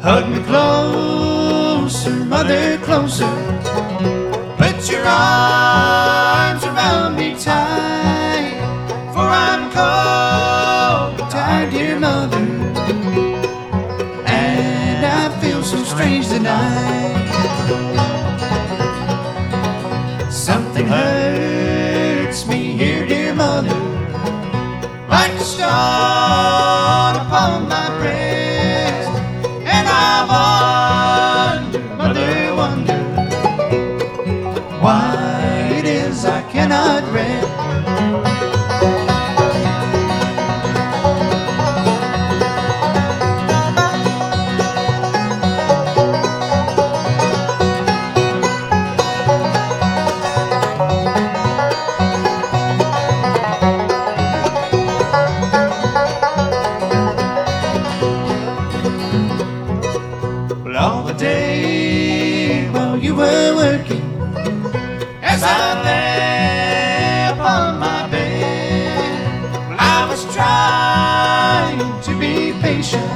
Hug me closer, mother, closer. Put your arms around me tight, for I'm cold and tired, dear mother, and I feel so strange tonight. Something hurts me here, dear mother, like a stone upon my breast, and I wonder, mother, wonder why it is I cannot rest. All the day while you were working, as I lay upon my bed, I was trying to be patient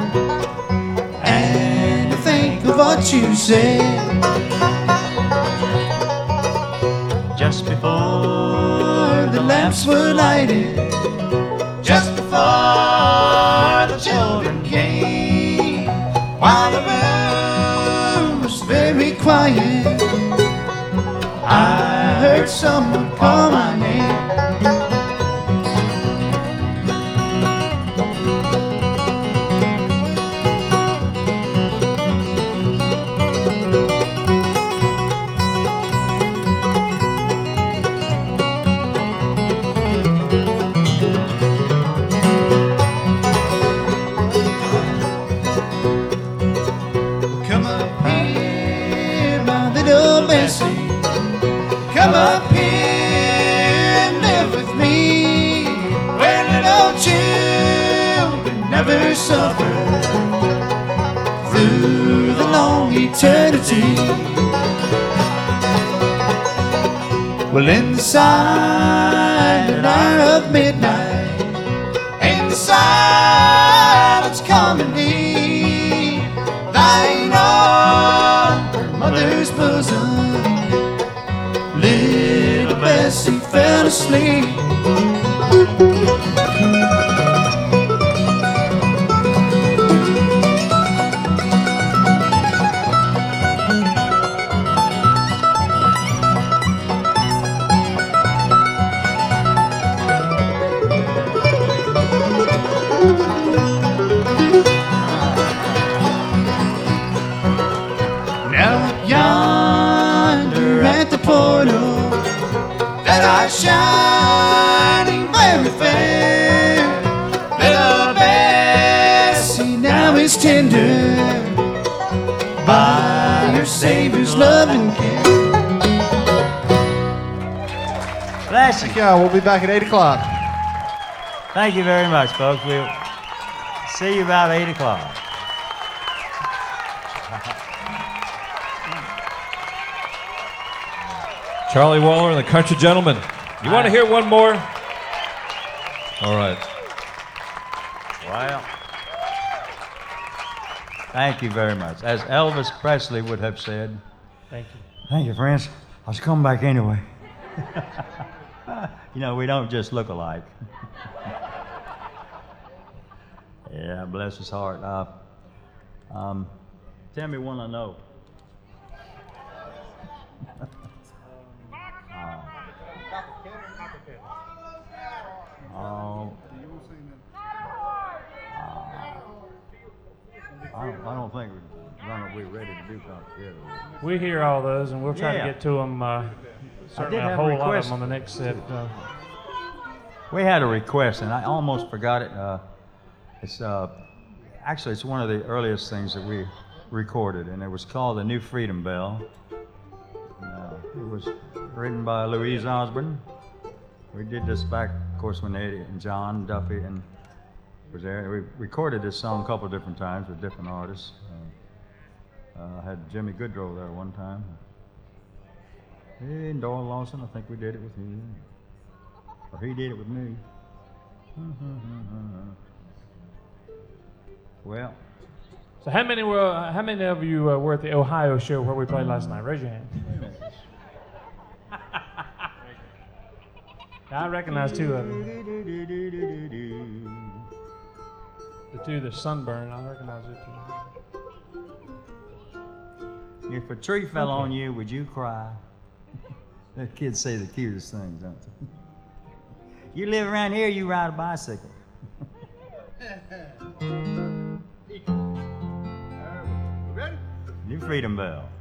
and to think of what you said. Just before the lamps were lighted, just before the children came, while the room was very quiet, I heard someone call my name. Come up here, my little Bessie. Come up here and live with me, where little children never suffer through the long eternity. Well, in the silent hour of midnight, in the silence come and me, lying on her mother's bosom, little Bessie fell asleep. Now yonder at the portal that are shining very fair, little Bessie now is tender by her Savior's love and care. Bless you. Yeah, we'll be back at 8 o'clock. Thank you very much, folks. We'll see you about 8 o'clock. Charlie Waller and the Country Gentlemen. You want to hear one more? All right. Well, thank you very much. As Elvis Presley would have said, Thank you. thank you, friends. I was coming back anyway. You know, we don't just look alike. Yeah, bless his heart. Tell me one I know. I don't think we're ready to do something. We hear all those, and we'll try Yeah. to get to them. Certainly have a a whole lot of request. them on the next set. We had a request, and I almost forgot it. It's actually it's one of the earliest things that we recorded, and it was called "The New Freedom Bell." It was written by Louise Osborne. We did this back, of course, when Eddie and John Duffy and was there. We recorded this song a couple of different times with different artists. I had Jimmy Goodrow there one time. And Doyle Lawson, I think we did it with you. Or he did it with me. Well, So how many of you were at the Ohio show where we played last night? Raise your hand. I recognize two of them. The two that sunburned, I recognize it too. If a tree fell on you, would you cry? The kids say the cutest things, don't they? You live around here, you ride a bicycle. Ready? New Freedom Bell.